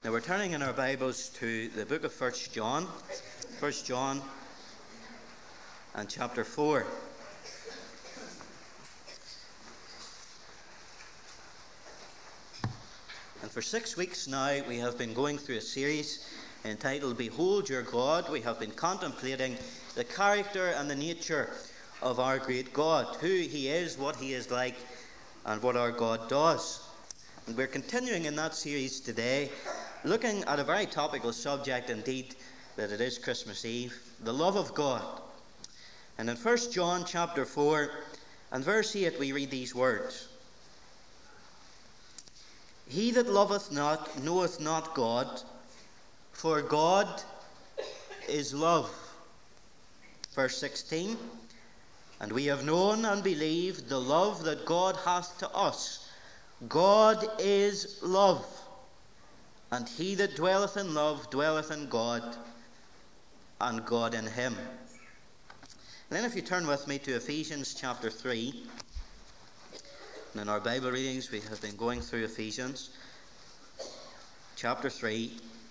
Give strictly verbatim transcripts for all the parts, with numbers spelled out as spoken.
Now we're turning in our Bibles to the book of First John, First John and chapter four. And for six weeks now we have been going through a series entitled Behold Your God. We have been contemplating the character and the nature of our great God, who He is, what He is like, and what our God does. And we're continuing in that series today, looking at a very topical subject indeed, that it is Christmas Eve, the love of God. And in First John chapter four and verse eight we read these words: He that loveth not knoweth not God, for God is love. Verse sixteen, And we have known and believed the love that God hath to us. God is love. And he that dwelleth in love dwelleth in God, and God in him. And then if you turn with me to Ephesians chapter three. And in our Bible readings we have been going through Ephesians chapter three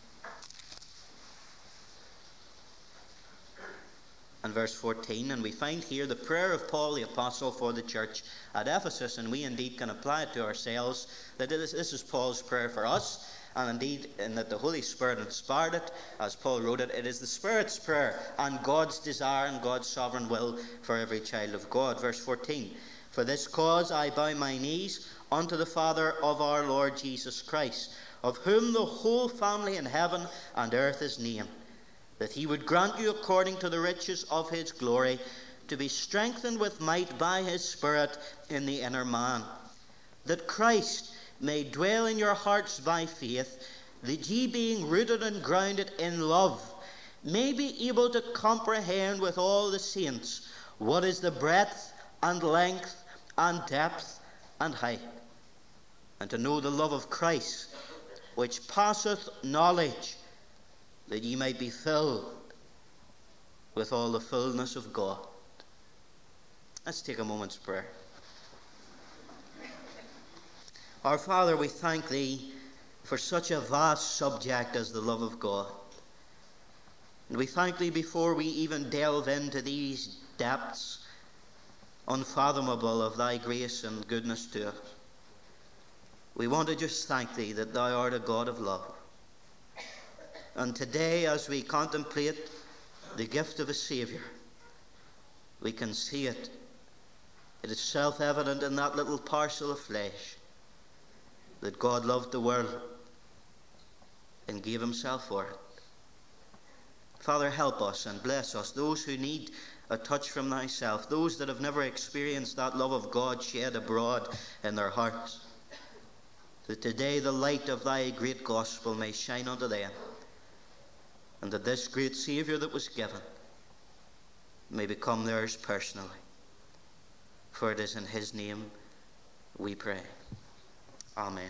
and verse fourteen. And we find here the prayer of Paul the Apostle for the church at Ephesus. And we indeed can apply it to ourselves, that it is, this is Paul's prayer for us. And indeed, in that the Holy Spirit inspired it, as Paul wrote it, it is the Spirit's prayer and God's desire and God's sovereign will for every child of God. Verse fourteen, For this cause I bow my knees unto the Father of our Lord Jesus Christ, of whom the whole family in heaven and earth is named, that he would grant you according to the riches of his glory, to be strengthened with might by his Spirit in the inner man, that Christ may dwell in your hearts by faith, that ye being rooted and grounded in love, may be able to comprehend with all the saints what is the breadth and length and depth and height, and to know the love of Christ, which passeth knowledge, that ye might be filled with all the fullness of God. Let's take a moment's prayer. Our Father, we thank Thee for such a vast subject as the love of God. And we thank Thee before we even delve into these depths unfathomable of Thy grace and goodness to us. We want to just thank Thee that Thou art a God of love. And today, as we contemplate the gift of a Saviour, we can see it. It is self-evident in that little parcel of flesh that God loved the world and gave himself for it. Father, help us and bless us, those who need a touch from Thyself, those that have never experienced that love of God shed abroad in their hearts, that today the light of Thy great gospel may shine unto them, and that this great Saviour that was given may become theirs personally. For it is in His name we pray. Amen.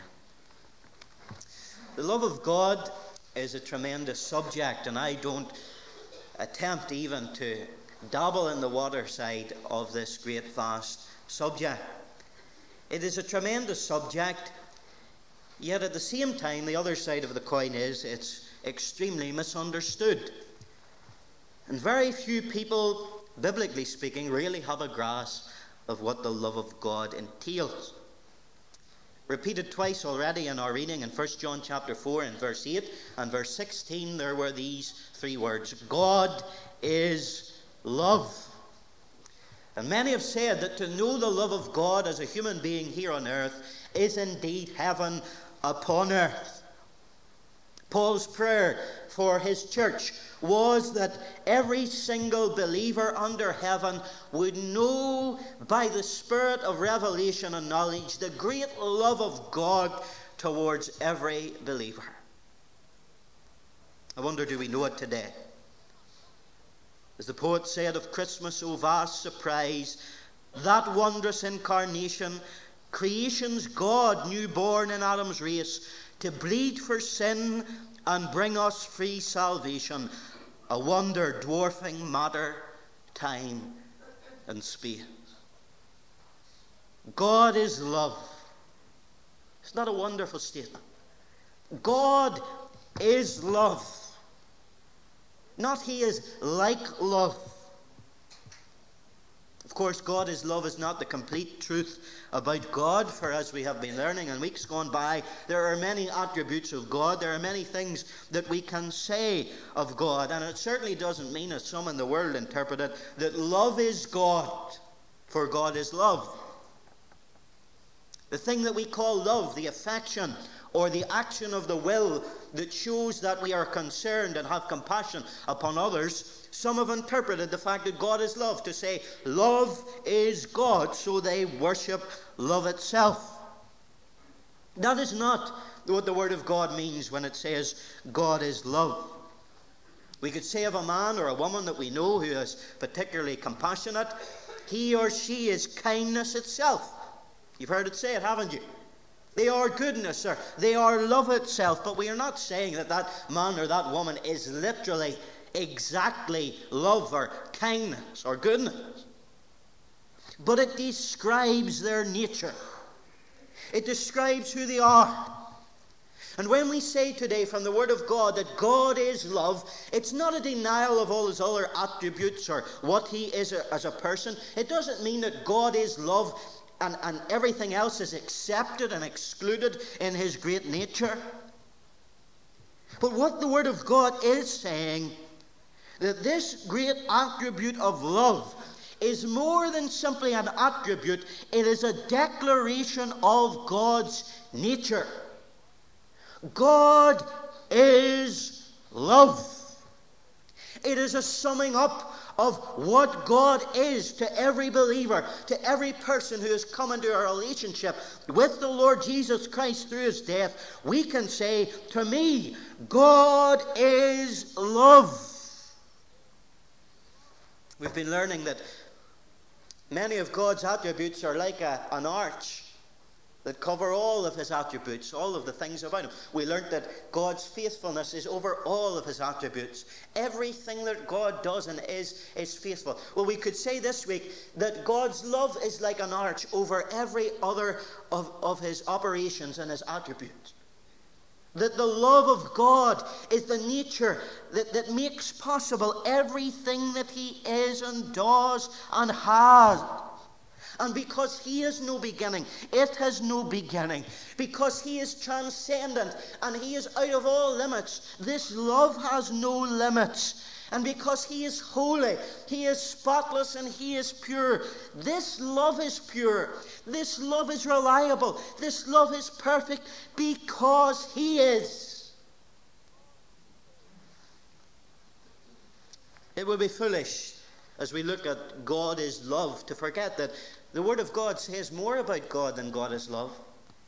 The love of God is a tremendous subject, and I don't attempt even to dabble in the water side of this great vast subject. It is a tremendous subject, yet at the same time the other side of the coin is it's extremely misunderstood. And very few people, biblically speaking, really have a grasp of what the love of God entails. Repeated twice already in our reading in First John chapter four and verse eight and verse sixteen, there were these three words: God is love. And many have said that to know the love of God as a human being here on earth is indeed heaven upon earth. Paul's prayer for his church was that every single believer under heaven would know by the spirit of revelation and knowledge the great love of God towards every believer. I wonder, do we know it today? As the poet said of Christmas, O vast surprise, that wondrous incarnation, creation's God newborn in Adam's race, to bleed for sin and bring us free salvation, a wonder dwarfing matter, time, and space. God is love. Isn't that a wonderful statement? God is love. Not he is like love. Of course, God is love is not the complete truth about God, for as we have been learning in weeks gone by, there are many attributes of God. There are many things that we can say of God. And it certainly doesn't mean, as some in the world interpret it, that love is God, for God is love. The thing that we call love, the affection or the action of the will that shows that we are concerned and have compassion upon others, some have interpreted the fact that God is love to say love is God, so they worship love itself. That is not what the Word of God means when it says God is love. We could say of a man or a woman that we know who is particularly compassionate, he or she is kindness itself. You've heard it say it, haven't you? They are goodness, or they are love itself. But we are not saying that that man or that woman is literally exactly love or kindness or goodness. But it describes their nature. It describes who they are. And when we say today from the Word of God that God is love, it's not a denial of all his other attributes or what he is as a person. It doesn't mean that God is love and, and everything else is accepted and excluded in his great nature. But what the Word of God is saying, that this great attribute of love is more than simply an attribute. It is a declaration of God's nature. God is love. It is a summing up of what God is to every believer, to every person who has come into a relationship with the Lord Jesus Christ through his death. We can say, to me, God is love. We've been learning that many of God's attributes are like a, an arch that cover all of his attributes, all of the things about him. We learnt that God's faithfulness is over all of his attributes. Everything that God does and is, is faithful. Well, we could say this week that God's love is like an arch over every other of, of his operations and his attributes. That the love of God is the nature that, that makes possible everything that he is and does and has. And because he is no beginning, it has no beginning. Because he is transcendent and he is out of all limits, this love has no limits. And because he is holy, he is spotless and he is pure, this love is pure. This love is reliable. This love is perfect because he is. It would be foolish as we look at God is love to forget that the Word of God says more about God than God is love.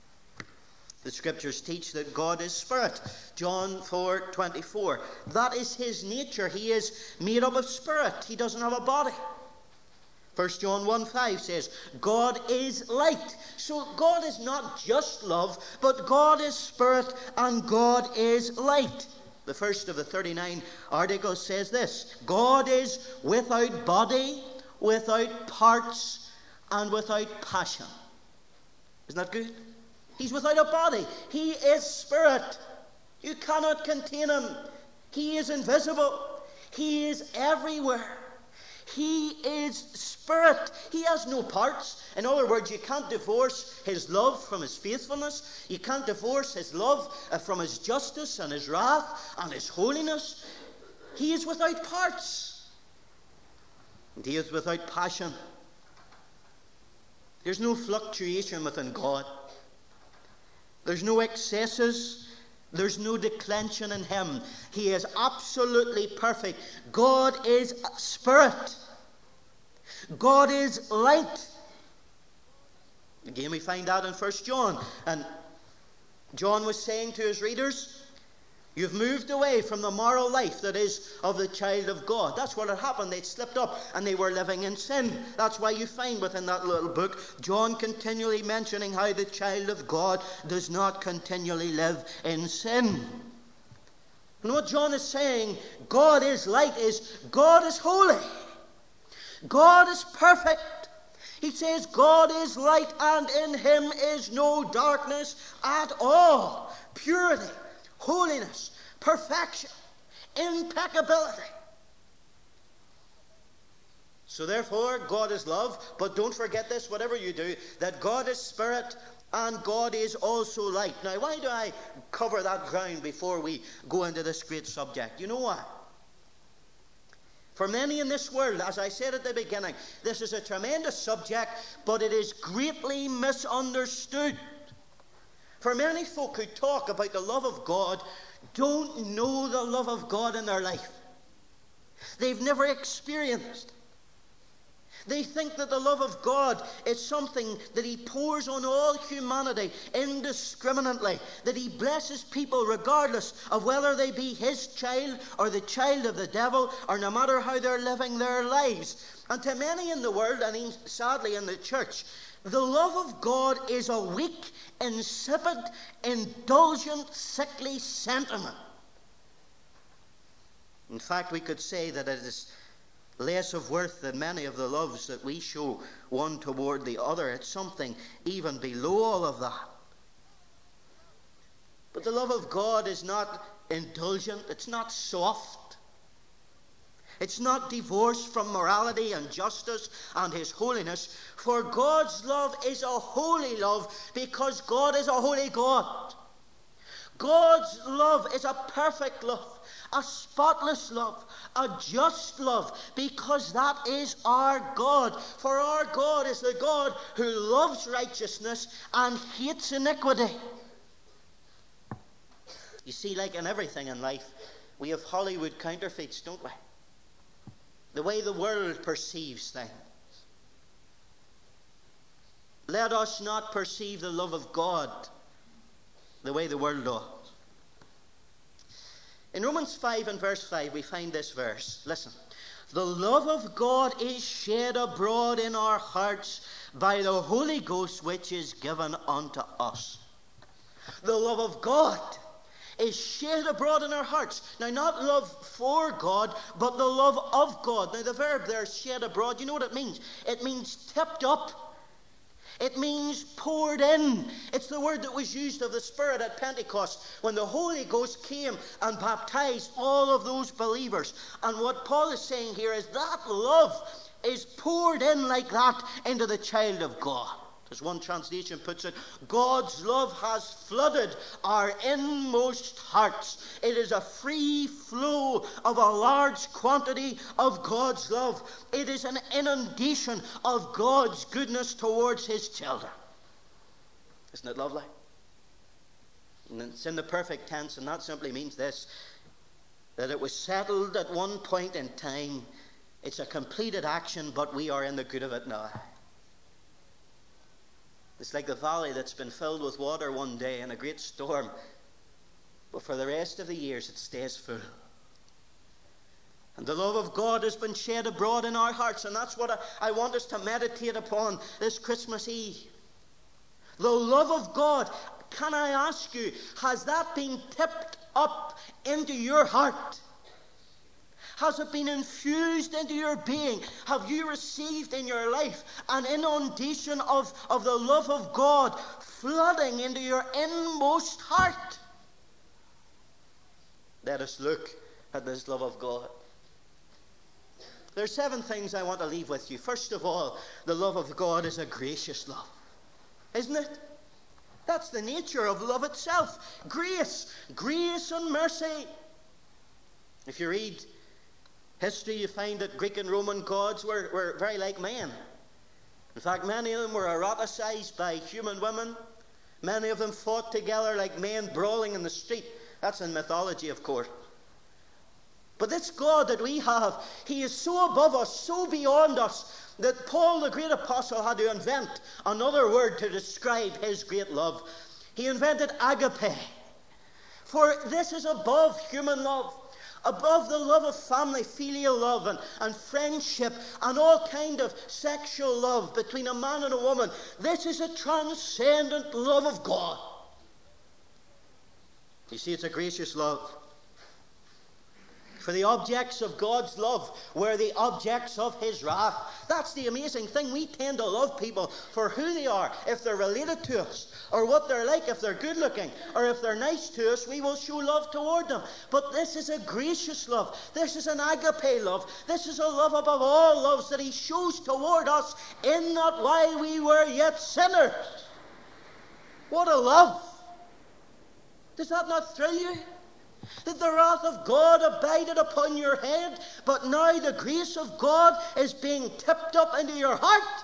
The Scriptures teach that God is spirit. John four twenty-four. That is his nature. He is made up of spirit. He doesn't have a body. First John one five says, God is light. So God is not just love, but God is spirit and God is light. The first of the thirty-nine articles says this: God is without body, without parts, and without passion. Isn't that good? He's without a body. He is spirit. You cannot contain him. He is invisible. He is everywhere. He is spirit. He has no parts. In other words, you can't divorce his love from his faithfulness. You can't divorce his love from his justice and his wrath and his holiness. He is without parts. And he is without passion. There's no fluctuation within God. There's no excesses. There's no declension in him. He is absolutely perfect. God is spirit. God is light. Again, we find that in First John. And John was saying to his readers, you've moved away from the moral life that is of the child of God. That's what had happened. They'd slipped up and they were living in sin. That's why you find within that little book John continually mentioning how the child of God does not continually live in sin. And what John is saying, God is light, is God is holy. God is perfect. He says God is light and in him is no darkness at all. Purity, holiness, perfection, impeccability. So therefore, God is love, but don't forget this, whatever you do, that God is spirit and God is also light. Now, why do I cover that ground before we go into this great subject? You know why? For many in this world, as I said at the beginning, this is a tremendous subject, but it is greatly misunderstood. For many folk who talk about the love of God don't know the love of God in their life. They've never experienced. They think that the love of God is something that he pours on all humanity indiscriminately, that he blesses people regardless of whether they be his child or the child of the devil, or no matter how they're living their lives. And to many in the world, and even sadly in the church, the love of God is a weak, insipid, indulgent, sickly sentiment. In fact, we could say that it is less of worth than many of the loves that we show one toward the other. It's something even below all of that. But the love of God is not indulgent. It's not soft. It's not divorced from morality and justice and his holiness. For God's love is a holy love because God is a holy God. God's love is a perfect love, a spotless love, a just love, because that is our God. For our God is the God who loves righteousness and hates iniquity. You see, like in everything in life, we have Hollywood counterfeits, don't we? The way the world perceives things. Let us not perceive the love of God the way the world does. In Romans five and verse five, we find this verse. Listen. The love of God is shed abroad in our hearts by the Holy Ghost, which is given unto us. The love of God is shed abroad in our hearts. Now, not love for God, but the love of God. Now, the verb there, shed abroad, you know what it means? It means tipped up. It means poured in. It's the word that was used of the Spirit at Pentecost when the Holy Ghost came and baptized all of those believers. And what Paul is saying here is that love is poured in like that into the child of God. As one translation puts it, God's love has flooded our inmost hearts. It is a free flow of a large quantity of God's love. It is an inundation of God's goodness towards his children. Isn't it lovely? And it's in the perfect tense, and that simply means this, that it was settled at one point in time. It's a completed action, but we are in the good of it now. It's like the valley that's been filled with water one day in a great storm, but for the rest of the years it stays full. And the love of God has been shed abroad in our hearts, and that's what I, I want us to meditate upon this Christmas Eve. The love of God, can I ask you, has that been tipped up into your heart? Has it been infused into your being? Have you received in your life an inundation of, of the love of God flooding into your inmost heart? Let us look at this love of God. There are seven things I want to leave with you. First of all, the love of God is a gracious love. Isn't it? That's the nature of love itself. Grace. Grace and mercy. If you read history, you find that Greek and Roman gods were, were very like men. In fact, many of them were eroticized by human women. Many of them fought together like men brawling in the street. That's in mythology, of course. But this God that we have, he is so above us, so beyond us, that Paul, the great apostle, had to invent another word to describe his great love. He invented agape. For this is above human love. Above the love of family, filial love, and, and friendship, and all kind of sexual love between a man and a woman. This is a transcendent love of God. You see, it's a gracious love. For the objects of God's love were the objects of his wrath. That's the amazing thing. We tend to love people for who they are. If they're related to us, or what they're like, if they're good looking, or if they're nice to us, we will show love toward them. But this is a gracious love. This is an agape love. This is a love above all loves that he shows toward us, in that while we were yet sinners. What a love! Does that not thrill you? That the wrath of God abided upon your head, but now the grace of God is being tipped up into your heart.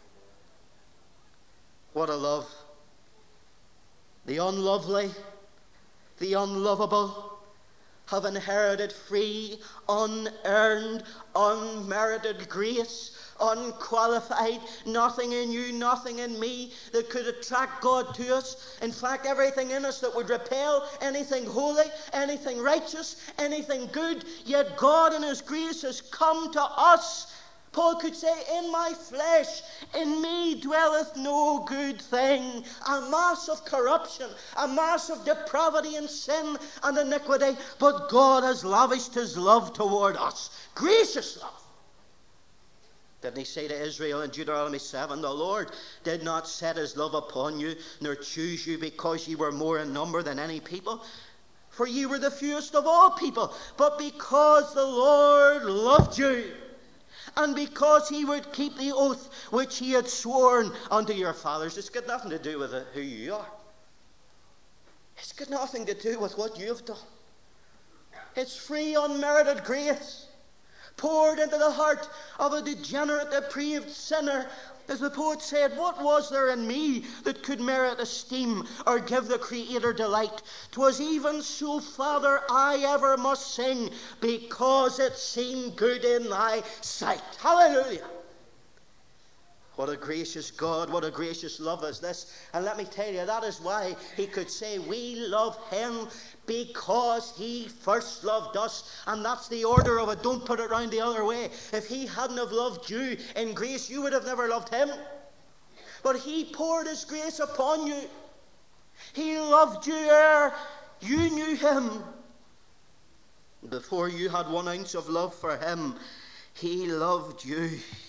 What a love. The unlovely, the unlovable have inherited free, unearned, unmerited grace. Unqualified, nothing in you, nothing in me that could attract God to us. In fact, everything in us that would repel anything holy, anything righteous, anything good. Yet God in his grace has come to us. Paul could say, in my flesh, in me dwelleth no good thing. A mass of corruption, a mass of depravity and sin and iniquity. But God has lavished his love toward us. Gracious love. Didn't he say to Israel in Deuteronomy seven, the Lord did not set his love upon you, nor choose you because ye were more in number than any people? For ye were the fewest of all people. But because the Lord loved you, and because he would keep the oath which he had sworn unto your fathers. It's got nothing to do with who you are. It's got nothing to do with what you've done. It's free, unmerited grace, poured into the heart of a degenerate, depraved sinner. As the poet said, what was there in me that could merit esteem or give the Creator delight? 'Twas even so, Father, I ever must sing, because it seemed good in thy sight. Hallelujah. What a gracious God, what a gracious love is this. And let me tell you, that is why he could say, we love him because he first loved us. And that's the order of it. Don't put it round the other way. If he hadn't have loved you in grace, you would have never loved him. But he poured his grace upon you. He loved you ere you knew him. Before you had one ounce of love for him, he loved you.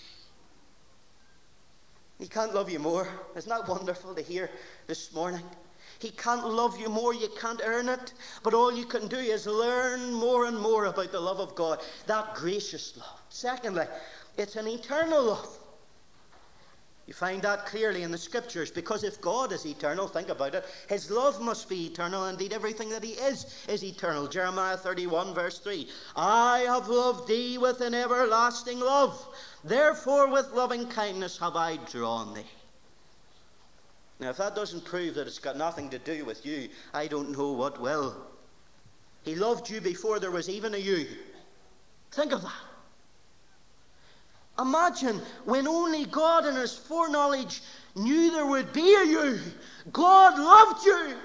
He can't love you more. Isn't that wonderful to hear this morning? He can't love you more. You can't earn it. But all you can do is learn more and more about the love of God. That gracious love. Secondly, it's an eternal love. You find that clearly in the Scriptures. Because if God is eternal, think about it, his love must be eternal. Indeed, everything that he is is eternal. Jeremiah thirty-one verse three. I have loved thee with an everlasting love. Therefore with loving kindness have I drawn thee. Now if that doesn't prove that it's got nothing to do with you, I don't know what will. He loved you before there was even a you. Think of that. Imagine when only God in his foreknowledge knew there would be a you. God loved you.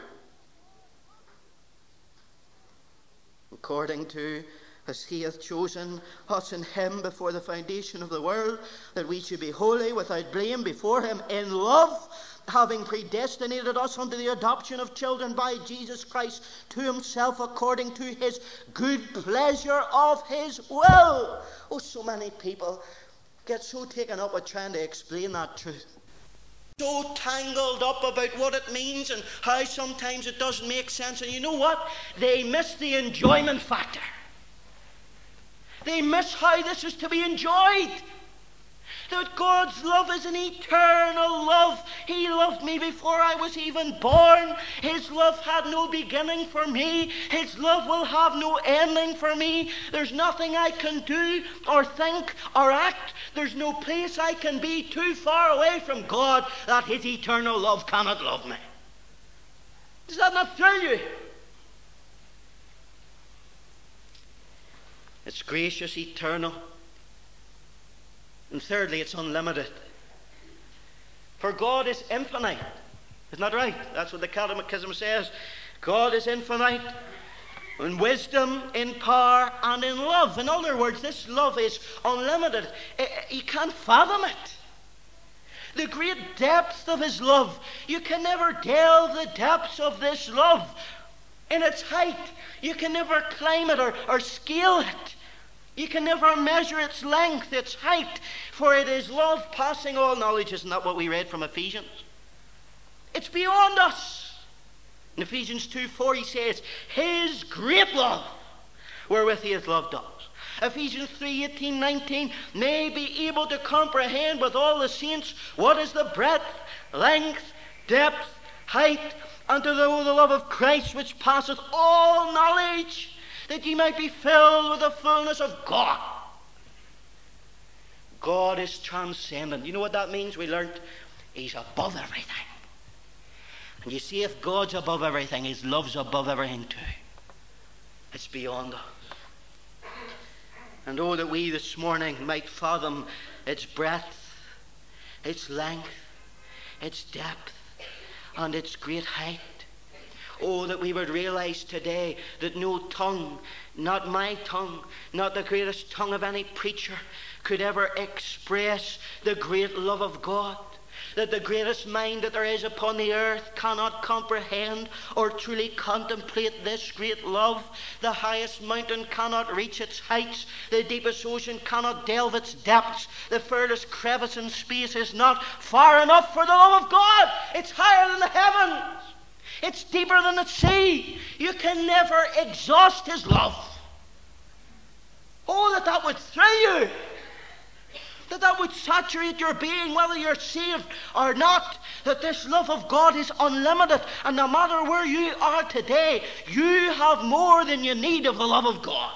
According to as he hath chosen us in him before the foundation of the world, that we should be holy without blame before him in love, having predestinated us unto the adoption of children by Jesus Christ to himself, according to his good pleasure of his will. Oh, so many people get so taken up with trying to explain that truth. So tangled up about what it means and how sometimes it doesn't make sense. And you know what? They miss the enjoyment factor. They miss how this is to be enjoyed. That God's love is an eternal love. He loved me before I was even born. His love had no beginning for me. His love will have no ending for me. There's nothing I can do or think or act. There's no place I can be too far away from God that his eternal love cannot love me. Does that not thrill you? It's gracious, eternal. And thirdly, it's unlimited. For God is infinite. Isn't that right? That's what the Catechism says. God is infinite in wisdom, in power, and in love. In other words, this love is unlimited. You can't fathom it. The great depth of his love. You can never delve the depths of this love. in its height. You can never climb it or, or scale it. You can never measure its length, its height, for it is love passing all knowledge. Isn't that what we read from Ephesians? It's beyond us. In Ephesians two four he says, his great love, wherewith he hath loved us. Ephesians three eighteen nineteen, may be able to comprehend with all the saints what is the breadth, length, depth, height, and to know the love of Christ which passeth all knowledge, that ye might be filled with the fullness of God. God is transcendent. You know what that means? We learnt he's above everything. And you see, if God's above everything, his love's above everything too. It's beyond us. And oh, that we this morning might fathom its breadth, its length, its depth, and its great height. Oh, that we would realize today that no tongue, not my tongue, not the greatest tongue of any preacher, could ever express the great love of God. That the greatest mind that there is upon the earth cannot comprehend or truly contemplate this great love. The highest mountain cannot reach its heights. The deepest ocean cannot delve its depths. The furthest crevice in space is not far enough for the love of God. It's higher than the heavens. It's deeper than the sea. You can never exhaust his love. Oh, that that would thrill you. That that would saturate your being, whether you're saved or not. That this love of God is unlimited. And no matter where you are today, you have more than you need of the love of God.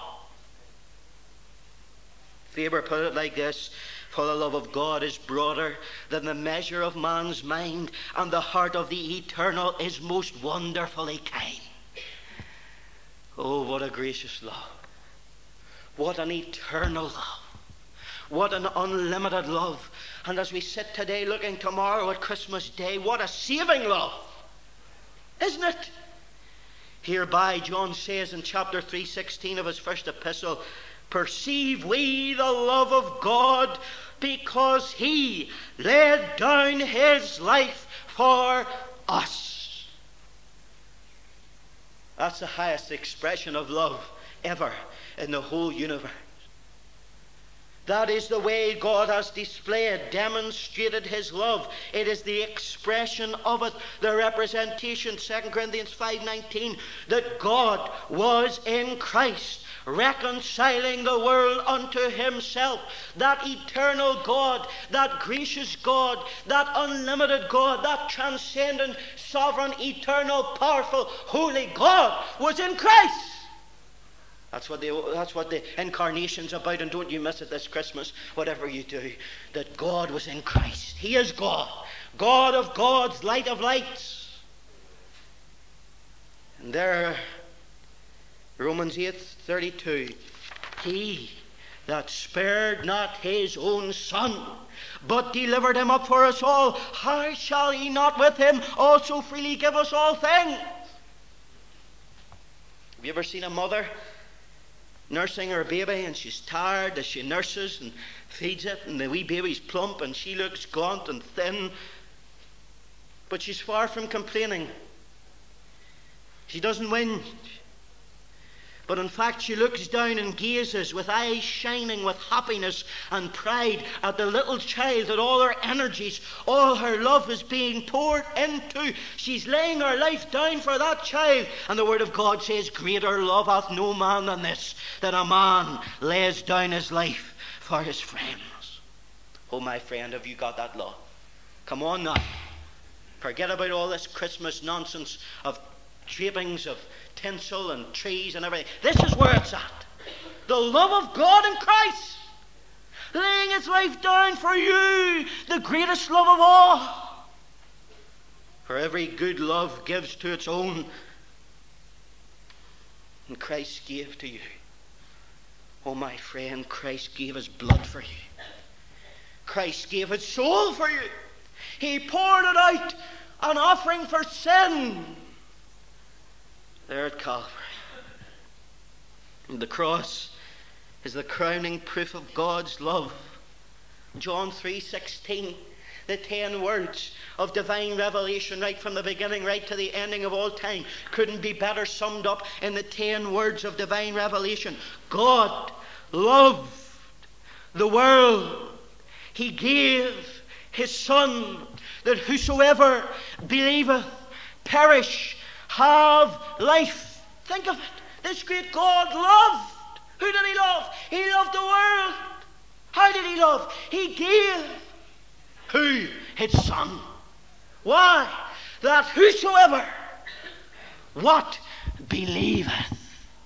Faber put it like this: for the love of God is broader than the measure of man's mind, and the heart of the eternal is most wonderfully kind. Oh, what a gracious love. What an eternal love. What an unlimited love. And as we sit today looking tomorrow at Christmas Day, what a saving love. Isn't it? Hereby, John says in chapter three sixteen of his first epistle, perceive we the love of God, because he laid down his life for us. That's the highest expression of love ever in the whole universe. That is the way God has displayed, demonstrated his love. It is the expression of it, the representation, Second Corinthians five nineteen, that God was in Christ, reconciling the world unto himself. That eternal God, that gracious God, that unlimited God, that transcendent, sovereign, eternal, powerful, holy God was in Christ. That's what, the, that's what the incarnation's about, and don't you miss it this Christmas, whatever you do, that God was in Christ. He is God, God of gods, light of lights. And there, Romans eight thirty-two, he that spared not his own son, but delivered him up for us all, how shall he not with him also freely give us all things? Have you ever seen a mother nursing her baby, and she's tired as she nurses and feeds it, and the wee baby's plump and she looks gaunt and thin, but she's far from complaining. She doesn't whinge, but in fact she looks down and gazes with eyes shining with happiness and pride at the little child that all her energies, all her love is being poured into. She's laying her life down for that child, and the word of God says, greater love hath no man than this, that a man lays down his life for his friends. Oh, my friend, have you got that love? Come on now, forget about all this Christmas nonsense of drapings of tinsel and trees and everything. This is where it's at. The love of God in Christ, laying his life down for you, the greatest love of all. For every good love gives to its own, and Christ gave to you. Oh, my friend, Christ gave his blood for you. Christ gave his soul for you. He poured it out, an offering for sin, there at Calvary. And the cross is the crowning proof of God's love. John three sixteen, The ten words of divine revelation, right from the beginning right to the ending of all time, couldn't be better summed up in the ten words of divine revelation. God loved the world. He gave his Son, that whosoever believeth perish, have life. Think of it. This great God loved. Who did he love? He loved the world. How did he love? He gave. Who? His Son. Why? That whosoever what believeth.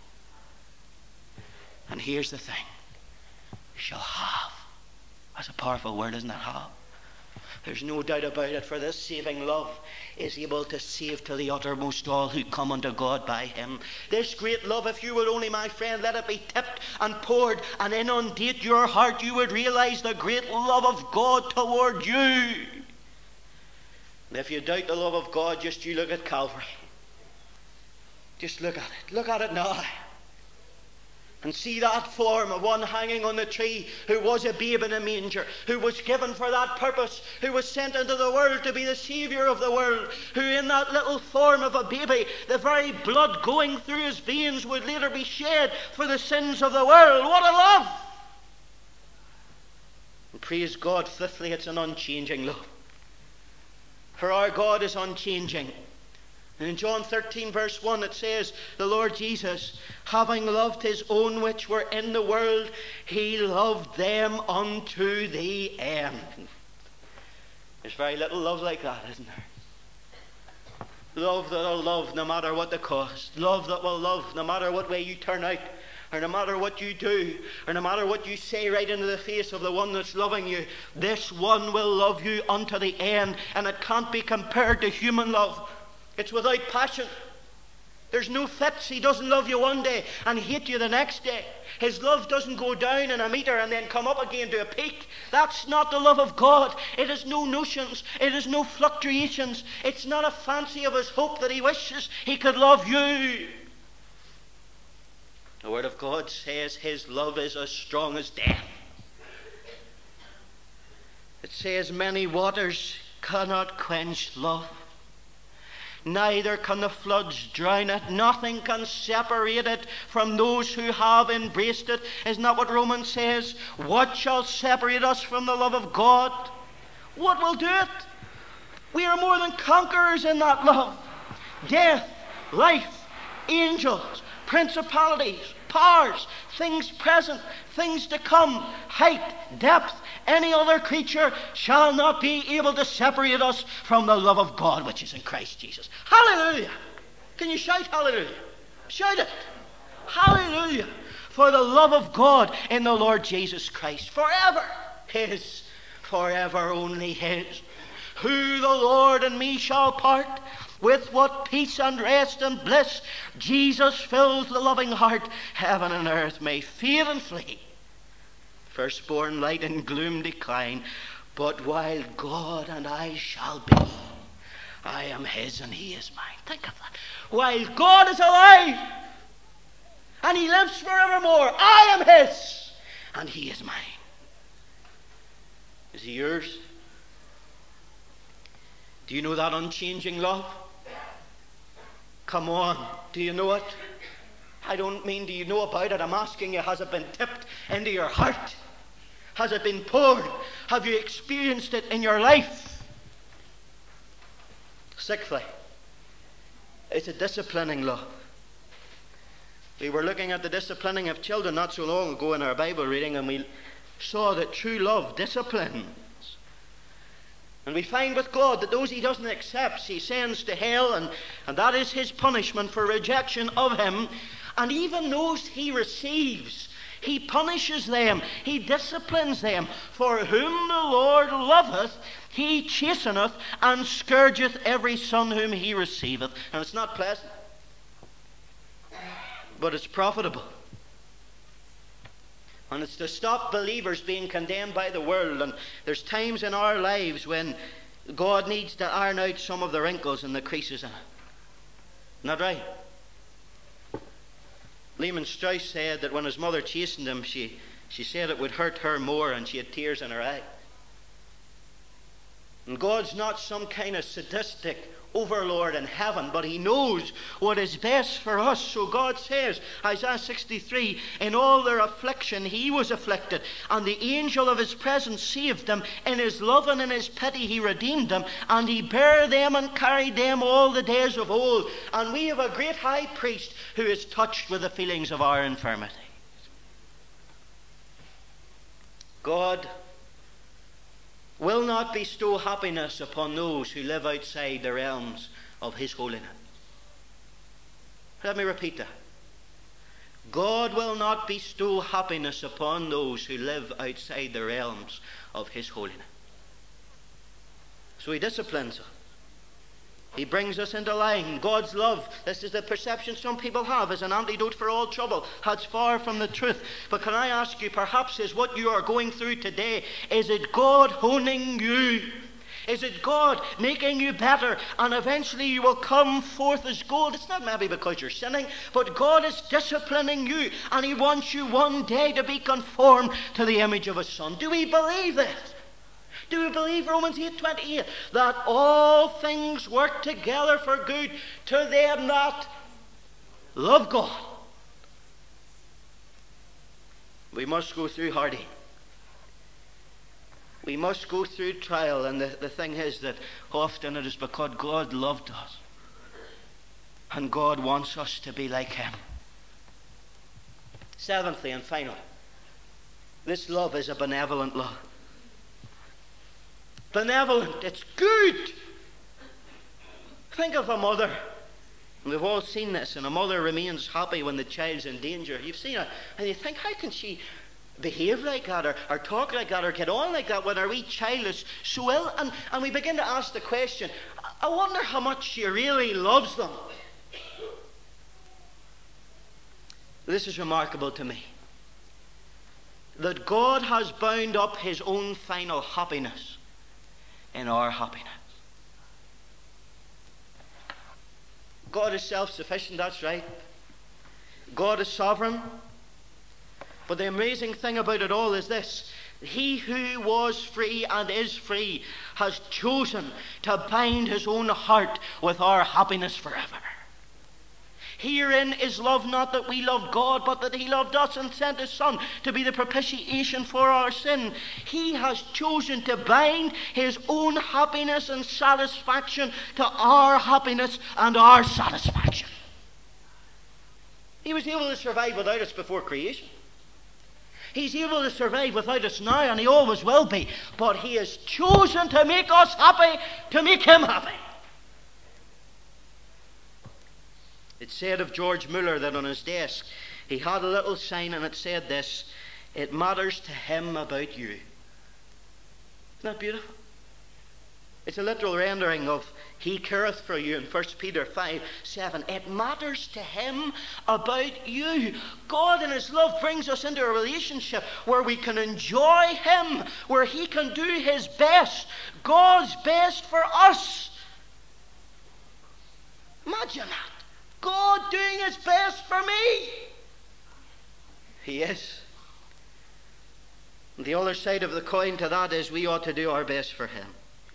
And here's the thing. Shall have. That's a powerful word, isn't it? Have. There's no doubt about it, for this saving love is able to save to the uttermost all who come unto God by him. This great love, if you will only, my friend, let it be tipped and poured and inundate your heart, you would realize the great love of God toward you. And if you doubt the love of God, just you look at Calvary. Just look at it. Look at it now. And see that form of one hanging on the tree, who was a babe in a manger, who was given for that purpose, who was sent into the world to be the Saviour of the world, who in that little form of a baby, the very blood going through his veins would later be shed for the sins of the world. What a love! And praise God, fifthly, it's an unchanging love. For our God is unchanging. And in John thirteen verse one it says, the Lord Jesus, having loved his own which were in the world, he loved them unto the end. There's very little love like that, isn't there? Love that will love no matter what the cost. Love that will love no matter what way you turn out, or no matter what you do, or no matter what you say right into the face of the one that's loving you. This one will love you unto the end, and it can't be compared to human love. It's without passion. There's no fits. He doesn't love you one day and hate you the next day. His love doesn't go down in a meter and then come up again to a peak. That's not the love of God. It is no notions. It is no fluctuations. It's not a fancy of his hope that he wishes he could love you. The Word of God says his love is as strong as death. It says many waters cannot quench love. Neither can the floods drown it. Nothing can separate it from those who have embraced it. Isn't that what Romans says? What shall separate us from the love of God? What will do it? We are more than conquerors in that love. Death, life, angels, principalities, powers, things present, things to come, height, depth, any other creature shall not be able to separate us from the love of God which is in Christ Jesus. Hallelujah! Can you shout hallelujah? Shout it! Hallelujah! For the love of God in the Lord Jesus Christ, forever his, forever only his. Who the Lord and me shall part, with what peace and rest and bliss Jesus fills the loving heart. Heaven and earth may fade and flee, firstborn light and gloom decline, but while God and I shall be, I am his and he is mine. Think of that. While God is alive and he lives forevermore, I am his and he is mine. Is he yours? Do you know that unchanging love? Come on, do you know it? I don't mean do you know about it. I'm asking you, has it been tipped into your heart? Has it been poured? Have you experienced it in your life? Sixthly, it's a disciplining love. We were looking at the disciplining of children not so long ago in our Bible reading, and we saw that true love disciplines. And we find with God that those he doesn't accept, he sends to hell, and, and that is his punishment for rejection of him. And even those he receives, he punishes them, he disciplines them. For whom the Lord loveth, he chasteneth, and scourgeth every son whom he receiveth. And it's not pleasant, but it's profitable. And it's to stop believers being condemned by the world. And there's times in our lives when God needs to iron out some of the wrinkles and the creases in it. Isn't that right? Lehman Strauss said that when his mother chastened him, she, she said it would hurt her more and she had tears in her eyes. And God's not some kind of sadistic overlord in heaven, but he knows what is best for us. So God says, Isaiah sixty-three, in all their affliction he was afflicted, and the angel of his presence saved them. In his love and in his pity he redeemed them, and he bare them and carried them all the days of old. And we have a great high priest who is touched with the feelings of our infirmity. God will not bestow happiness upon those who live outside the realms of his holiness. Let me repeat that. God will not bestow happiness upon those who live outside the realms of his holiness. So he disciplines us. He brings us into line. God's love, this is the perception some people have, is an antidote for all trouble. That's far from the truth. But can I ask you, perhaps is what you are going through today, is it God honing you? Is it God making you better, and eventually you will come forth as gold? It's not maybe because you're sinning, but God is disciplining you, and he wants you one day to be conformed to the image of his Son. Do we believe this? Do we believe Romans eight twenty-eight, that all things work together for good to them that love God? We must go through heartache. We must go through trial, and the, the thing is that often it is because God loved us, and God wants us to be like him. Seventhly and finally, this love is a benevolent love. Benevolent, it's good. Think of a mother. We've all seen this, and a mother remains happy when the child's in danger. You've seen it, and you think, how can she behave like that, or, or talk like that, or get on like that when our wee child is so ill? And, and we begin to ask the question, I wonder how much she really loves them. This is remarkable to me, that God has bound up his own final happiness in our happiness. God is self-sufficient, that's right. God is sovereign. But the amazing thing about it all is this: he who was free and is free has chosen to bind his own heart with our happiness forever. Herein is love, not that we loved God, but that he loved us and sent his Son to be the propitiation for our sin. He has chosen to bind his own happiness and satisfaction to our happiness and our satisfaction. He was able to survive without us before creation. He's able to survive without us now, and he always will be. But he has chosen to make us happy, to make him happy. It said of George Muller that on his desk he had a little sign, and it said this: it matters to him about you. Isn't that beautiful? It's a literal rendering of he careth for you in First Peter five seven. It matters to him about you. God in his love brings us into a relationship where we can enjoy him, where he can do his best, God's best for us. Imagine that. God doing his best for me. He is. And the other side of the coin to that is we ought to do our best for him.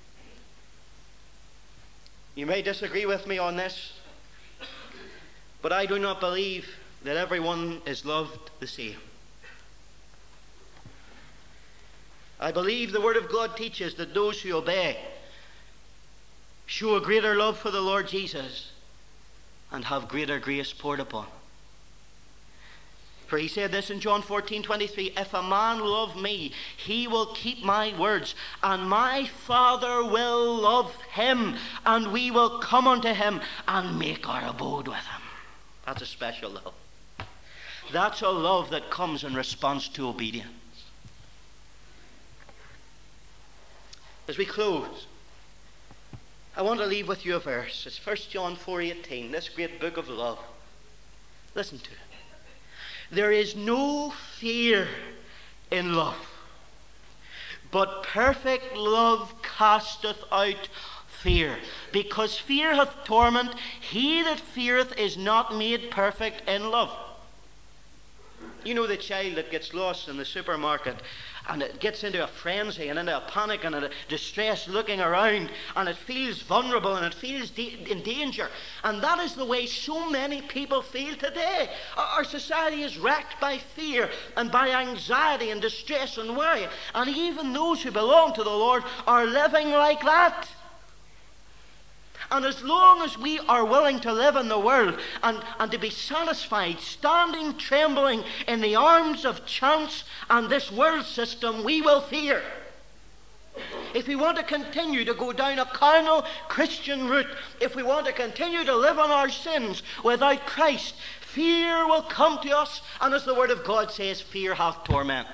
You may disagree with me on this, but I do not believe that everyone is loved the same. I believe the Word of God teaches that those who obey show a greater love for the Lord Jesus and have greater grace poured upon. For he said this in John fourteen twenty-three, if a man love me, he will keep my words, and my Father will love him, and we will come unto him and make our abode with him. That's a special love. That's a love that comes in response to obedience. As we close, I want to leave with you a verse. It's First John four eighteen, this great book of love. Listen to it. There is no fear in love, but perfect love casteth out fear, because fear hath torment. He that feareth is not made perfect in love. You know the child that gets lost in the supermarket and it gets into a frenzy and into a panic and a distress looking around, and it feels vulnerable and it feels de- in danger. And that is the way so many people feel today. Our society is wrecked by fear and by anxiety and distress and worry. And even those who belong to the Lord are living like that. And as long as we are willing to live in the world and, and to be satisfied, standing trembling in the arms of chance and this world system, we will fear. If we want to continue to go down a carnal Christian route, if we want to continue to live in our sins without Christ, fear will come to us. And as the Word of God says, fear hath torment.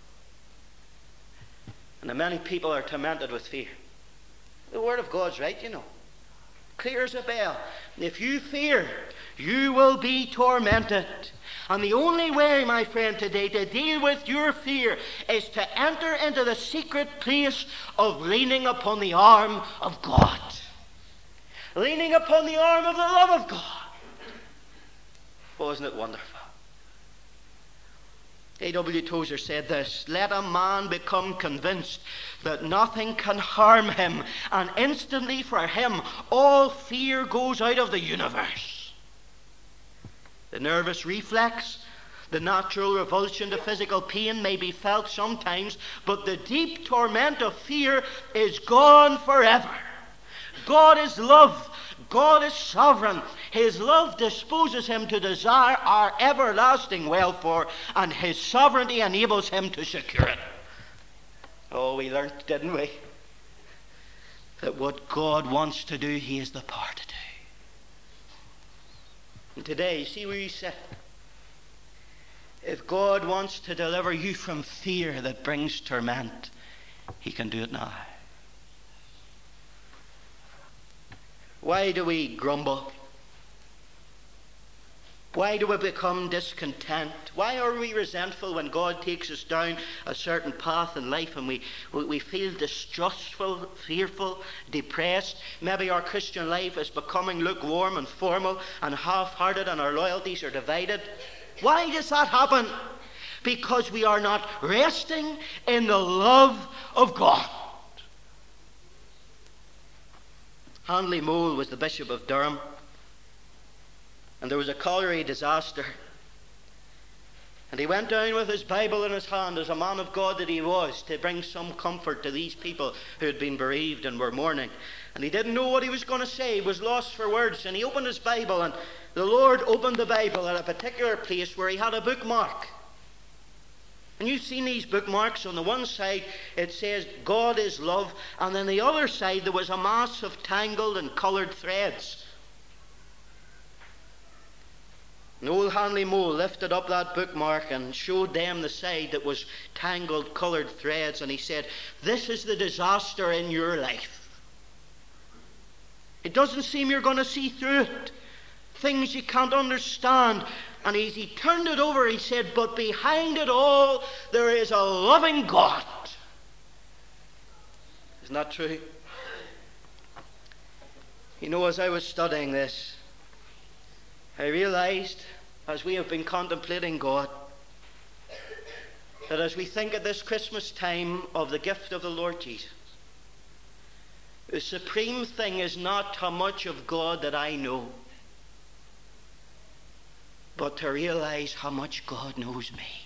And many people are tormented with fear. The Word of God's right, you know. Clear as a bell. If you fear, you will be tormented. And the only way, my friend, today to deal with your fear is to enter into the secret place of leaning upon the arm of God. Leaning upon the arm of the love of God. Wasn't it wonderful? A W Tozer said this: let a man become convinced that nothing can harm him, and instantly for him all fear goes out of the universe. The nervous reflex, the natural revulsion to physical pain may be felt sometimes, but the deep torment of fear is gone forever. God is love. God is sovereign. His love disposes him to desire our everlasting welfare, and his sovereignty enables him to secure it. Oh, we learnt, didn't we, that what God wants to do, he has the power to do. And today, see where you sit. If God wants to deliver you from fear that brings torment, he can do it now. Why do we grumble? Why do we become discontent? Why are we resentful when God takes us down a certain path in life and we, we feel distrustful, fearful, depressed? Maybe our Christian life is becoming lukewarm and formal and half-hearted, and our loyalties are divided. Why does that happen? Because we are not resting in the love of God. Handley Mole was the Bishop of Durham, and there was a colliery disaster, and he went down with his Bible in his hand, as a man of God that he was, to bring some comfort to these people who had been bereaved and were mourning. And he didn't know what he was going to say. He was lost for words, and he opened his Bible, and the Lord opened the Bible at a particular place where he had a bookmark. And you've seen these bookmarks. On the one side it says God is love, and on the other side there was a mass of tangled and coloured threads. And old Handley Mole lifted up that bookmark and showed them the side that was tangled, coloured threads, and he said, this is the disaster in your life. It doesn't seem you're going to see through it. Things you can't understand. And as he turned it over, he said, but behind it all, there is a loving God. Isn't that true? You know, as I was studying this, I realized, as we have been contemplating God, that as we think at this Christmas time of the gift of the Lord Jesus, the supreme thing is not how much of God that I know, but to realize how much God knows me.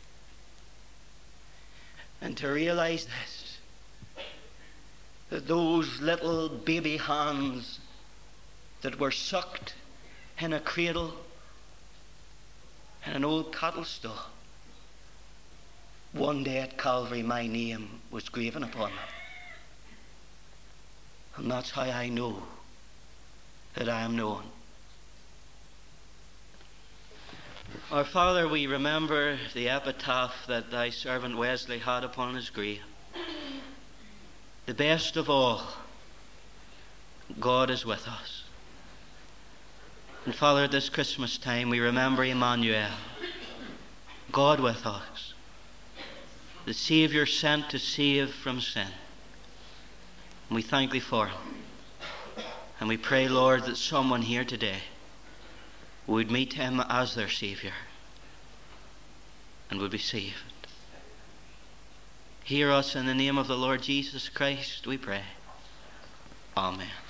And to realize this, that those little baby hands that were sucked in a cradle in an old cattle stall, one day at Calvary my name was graven upon them. And that's how I know that I am known. Our Father, we remember the epitaph that thy servant Wesley had upon his grave. The best of all, God is with us. And Father, at this Christmas time we remember Emmanuel, God with us, the Saviour sent to save from sin. And we thank thee for him. And we pray, Lord, that someone here today would meet him as their Saviour. and would be saved. Hear us in the name of the Lord Jesus Christ, we pray. Amen.